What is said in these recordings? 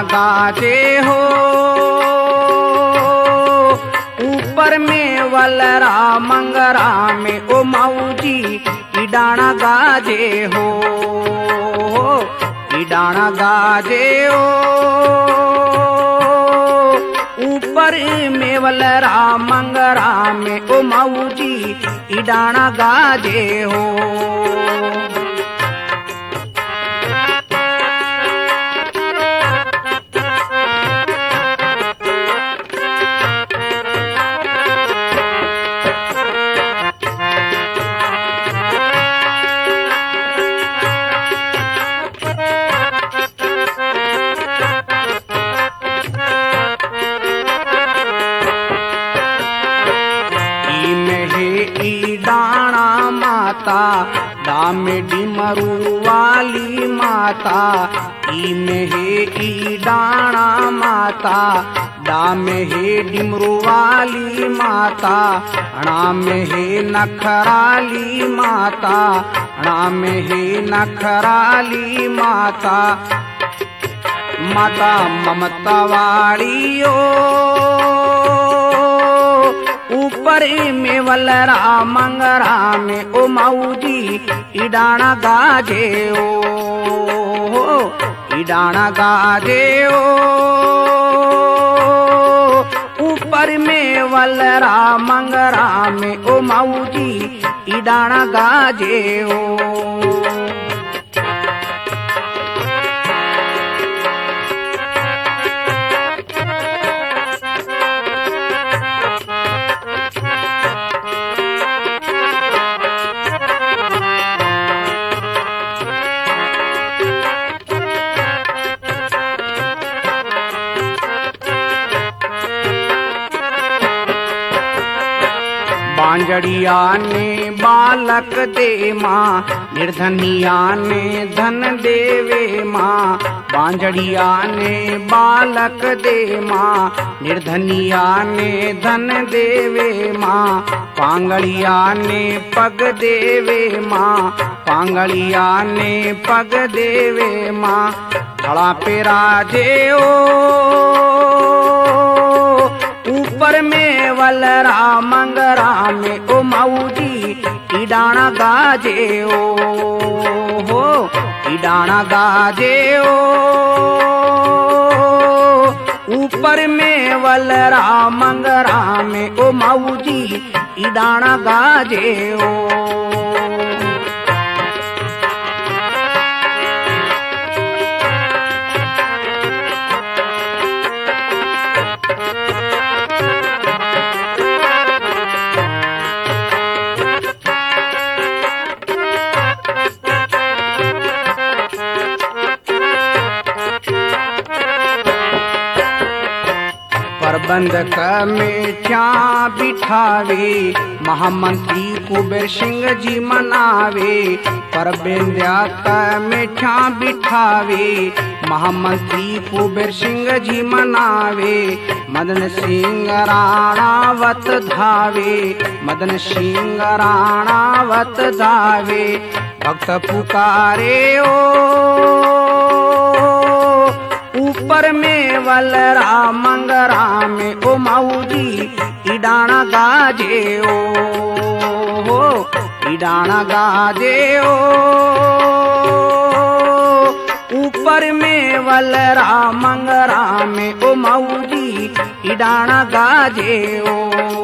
गाजे हो, ऊपर में वलरा मंगरा में ओ मऊजी इडाना गाजे हो, इडाना गाजे हो, ऊपर में वलरा मंगरा में ओ मऊजी इडाना गाजे हो। डाणा माता दाम डिमरू वाली माता, ई में है ई डाणा माता दाम है डिमरू वाली माता, अणा में है नखराली माता, अणा में है नखराली माता, माता ममता वाली ओ, ऊपर में वलरा मंगरा में ओ मऊजी इडाना गाजे ओ, इडाना गाजे ओ, ऊपर में वलरा मंगरा में ओ मऊजी इडाना गाजे ओ। बांजड़िया ने बालक दे माँ, निर्धनिया ने धन देवे माँ, बांजड़िया ने बालक दे माँ, निर्धनिया ने धन देवे माँ, पांगड़िया ने पग देवे माँ, पांगड़िया ने पग देवे माँ, धड़ा पे राजे ओ, ऊपर में वलरा मंगरा में ओ मऊजी इडाना गाजे ओ, इडाना गाजे ओ, ऊपर में वलरा मंगरा में ओ मऊजी इडाना गाजे ओ। प्रबंधक मेठा बिठावे, महामंत्री कुबेर सिंह जी मनावे, प्रबंधक मेठा बिठावे, महामंत्री कुबेर सिंह जी मनावे, मदन सिंह राणावत धावे, मदन सिंह राणावत धावे, भक्त पुकारे ओ, ऊपर में वलरा मंगरा में ओ मऊजी इडाना गाजे ओ, इडाना गाजे ओ, ऊपर में वलरा मंगरा में ओ मऊजी इडाना गाजे ओ।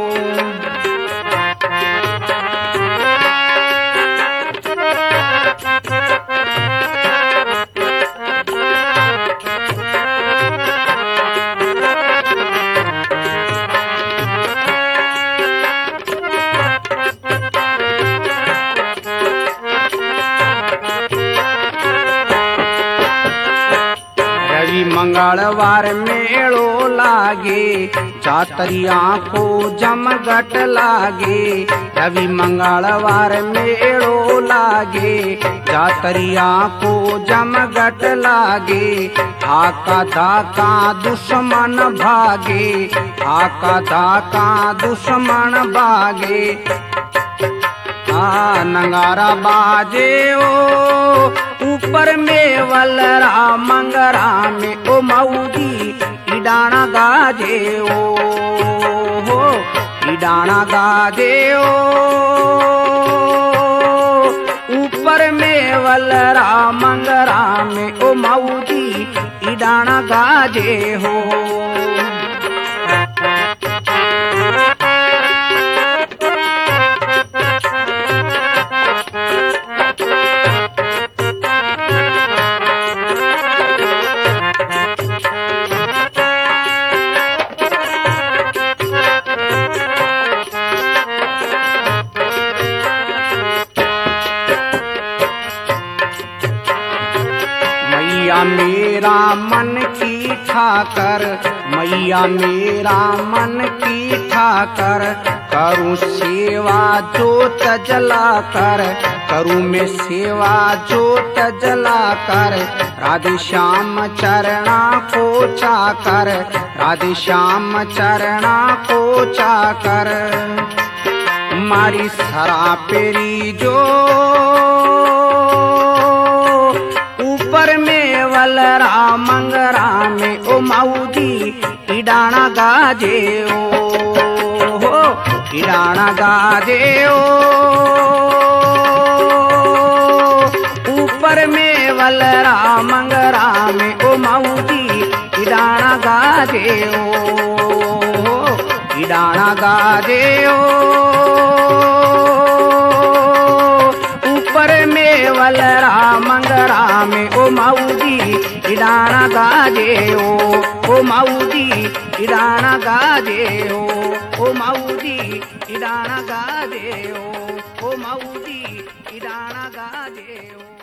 मंगलवार मेड़ो लागे, चातरिया को जमघट लागे, रवि मंगलवार मेड़ो लागे, चातरिया को जमघट लागे, आका धाका दुश्मन भागे, आका धाका दुश्मन भागे, नगारा बाजे ओ ऊपर में वलरा मंगरा में ओ मऊदी इडाना गाजे ओ हो इडाना गाजे ओ ऊपर में वलरा मंगरा में ओ मऊदी इडाना गाजे हो। मैया मेरा मन की ठाकर मैया मेरा मन की ठाकर करूं सेवा जोत जलाकर करूं मैं सेवा जोत जलाकर राधे श्याम चरणा को चाकर राधे श्याम चरणा को चाकर मारी सरापेरी जो ऊपर में वलरा मंगरा में ओ मऊदी इडाना गाजे ओ हो इडाना गाजे ओ ऊपर में वलरा मंगरा में ओ मऊदी इडाना गाजे ओ हो इडाना गाजे ओ ऊपर में वलरा मंगरा में ओ मऊदी इडाना गाजे ओ मऊदी इडाना गाजे ओ मऊदी इडाना गाजे ओ मऊदी इडाना गाजे ओ।